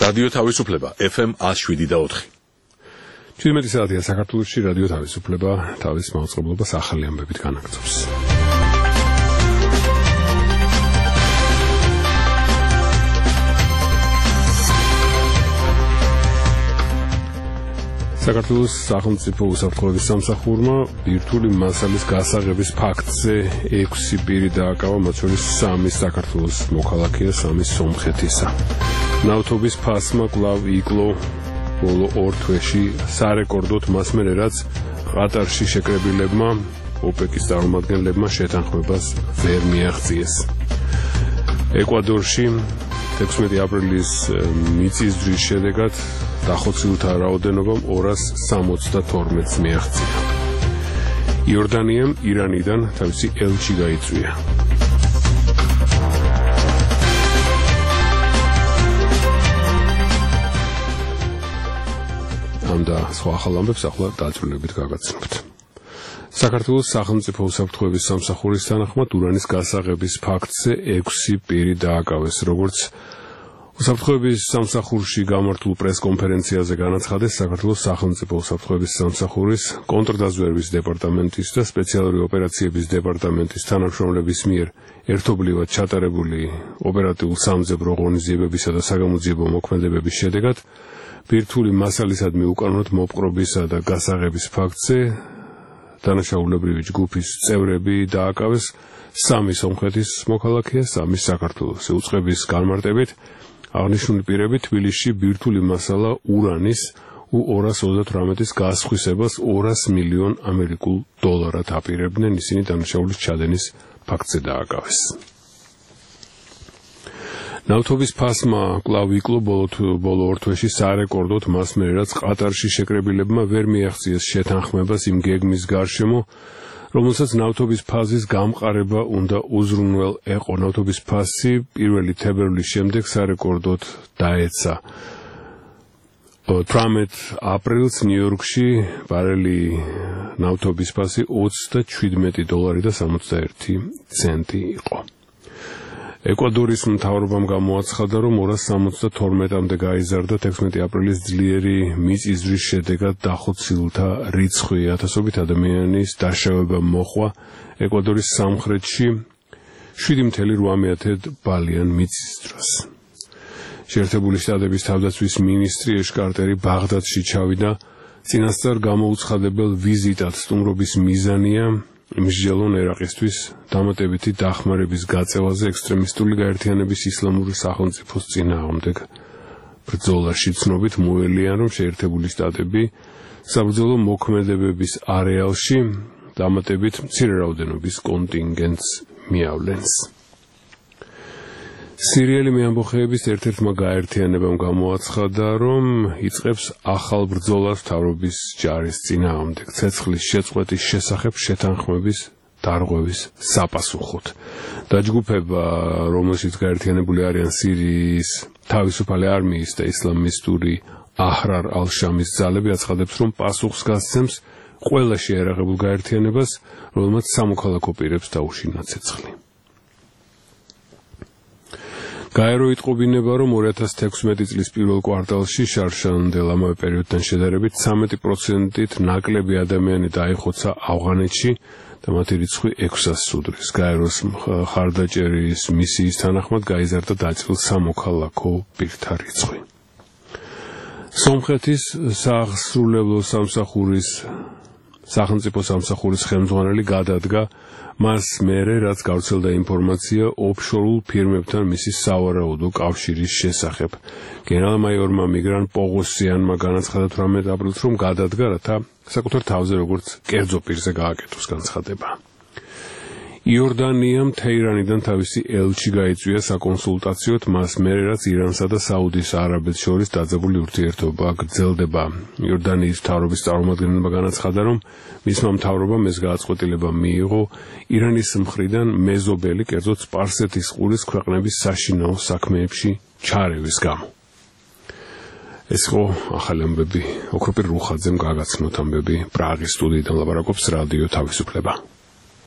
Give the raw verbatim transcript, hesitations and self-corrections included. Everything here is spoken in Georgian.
რადიო თავისუფლება F M one oh seven და four. ჩვიდმეტი საათია საქართველოში რადიო თავისუფლება თავის მაუწყებლობას ახალი ამბებით განაგრძობს. საქართველოს სახელმწიფო უსაფრთხოების სამსახურმა ბირთვული მასალის გასაღების ფაქტზე ექვსი პირი დააკავა, მათ შორის სამი საქართველოს მოქალაქეა, სამი სომხეთისა. ნავთობის ფასმა კვლავ იკლო ბოლო ორ თვეში სარეკორდოდ მას მერე, რაც ყატარში შეკრებილებმა ოპეკის წარმომადგენლებმა შეთანხმებას ვერ მიაღწიეს. ეკვადორში თექვსმეტი აპრილის მიწისძვრის შედეგად დახოცილთა რაოდენობამ ორას სამოცდათორმეტს მიაღწია. იორდანიამ ირანიდან თავისი ელჩი გაიწვია. ამ და სხვა ახალ ამბებს ახლა დაწვრილებით გაგაცნობთ. საქართველოს სახელმწიფო უსაფრთხოების სამსახურის თანახმად ურანის გასაღების ფაქტზე ექვსი პირი დააკავეს, როგორც უსაფრთხოების სამსახურში გამართულ პრესკონფერენციაზე განაცხადეს საქართველოს სახელმწიფო უსაფრთხოების სამსახურის კონტრდაზვერვის დეპარტამენტის და სპეციალური ოპერაციების დეპარტამენტის თანამშრომლების მიერ ერთობლივად ჩატარებული ოპერატიულ-სამძებრო ღონისძიებებისა და საგამოძიებო მოქმედებების შედეგად ბირთვული მასალისადმი უკანონოდ მოპყრობისა და გასაღების ფაქტზე დანაშაულებრივი ჯგუფის წევრები დააკავეს, სამი სომხეთის მოქალაქეა, სამი საქართველოს. უწყების განმარტებით აღნიშნული პირები თბილისში ბირთვული მასალა ურანის ორას ოცდათვრამეტის გასხვისებას ორას მილიონ ამერიკულ დოლარად აპირებდნენ, ისინი დანაშაულის ჩადენის ფაქტზე დააკავეს. ნავთობის ფასმა კვლავ იკლო ბოლო ორ თვეში სარეკორდოდ მას მერე, რაც ყატარში შეკრებილებმა ვერ მიაღწიეს შეთანხმებას იმ გეგმის გარშემო, რომელსაც ნავთობის ფაზის გამყარება უნდა უზრუნველ ეყო. ნავთობის ფასი პირველი თებერვლის შემდეგ სარეკორდოდ დაეცა. თვრამეტ აპრილს ნიუ-იორკში ბარელი ნავთობის ფასი ოცდაჩვიდმეტი დოლარი და სამოცდაერთი ცენტი იყო. ეკვადორის მთავრობამ გამოაცხადა, რომ ორას სამოცდათორმეტამდე გაიზარდა თექვსმეტი აპრილის ძლიერი მიწისძვრის შედეგად დახოცილთა რიცხვი. ათასობით ადამიანის დაშავება მოჰყვა ეკვადორის სამხრეთში შვიდი მცდელო რვა ბალიან მიწისძვრას. შეერთებული შტატების თავდაცვის მინისტრი ეშ კარტერი ბაღდადში ჩავიდა. წინასწარ გამოუცხადებელ ვიზიტად სტუმრობის მიზანია მსჯელონ ერაყისთვის დამატებითი დახმარების გაწევაზე ექსტრემისტული გაერთიანების ისლამური სახელმწიფოს წინააღმდეგ ბრძოლაში. ცნობით მოელიან, რომ შეერთებული შტატები საბრძოლო მოქმედებების არეალში დამატებით მცირე რაოდენობის კონტინგენტს მიავლენს. სირიელი მეამბოხეების ერთ-ერთმა გაერთიანებამ გამოაცხადა, რომ იწყებს ახალ ბრძოლას მთავრობის ჯარის წინააღმდეგ ცეცხლის შეწყვეტის შესახებ შეთანხმების დარღვევის საპასუხოდ. დაჯგუფება, რომელშიც გაერთიანებული არიან სირიის თავისუფალი არმიის და ისლამისტური აჰრარ ალ-შამის ძალები, აცხადებს, რომ პასუხს გასცემს ყველა შეიარაღებულ გაერთიანებას, რომელმაც სამოქალაქო პირებს დაუშინა ცეცხლი. გაერო იტყობინება, რომ ორი ათას თექვსმეტი წლის პირველ კვარტალში შარშანდელ ამავე პერიოდთან შედარებით ცამეტი პროცენტით ნაკლები ადამიანი დაიხოცა ავღანეთში და მათი რიცხვი ექვსას სუდრის. გაეროს მხარდაჭერის მისიის თანახმად გაიზარდა დაწყილ სამოქალაქო პირთა რიცხვი. სომხეთის სასრულებლო სამსახურის სახელმწიფო სამსახურის ხელმძღვანელი გადადგა მას მერე, რაც გავრცელდა ინფორმაცია ოფშორულ ფირმებთან მისი სავარაუდო კავშირის შესახებ. გენერალ-მაიორმა მიგრან პოგოსიანმა განაცხადა თვრამეტ აპრილს, რომ გადადგა, რათა საკუთარ თავზე როგორც კერძო პირზე გააკეთოს განცხადება. იორდანიამ თეირანიდან თავისი ელჩი გაიწვია საკონსულტაციოდ მას მერე, რაც ირანსა და საუდის არაბეთს შორის დაძაბული ურთიერთობა გრძელდება. იორდანიის მთავრობის წარმომადგენელმა განაცხადა, რომ მისმა მთავრობამ ეს გადაწყვეტილება მიიღო ირანის მხრიდან მეზობელი, კერძოდ სპარსეთის ყურის ქვეყნების საშინაო საქმეებში ჩარევის გამო. ეს იყო ახალი ამბები. ოქროპირ რუხაძემ გაგაცნოთ ამბები პრაღის სტუდიიდან ლაპარაკობს რადიო თავისუფლება.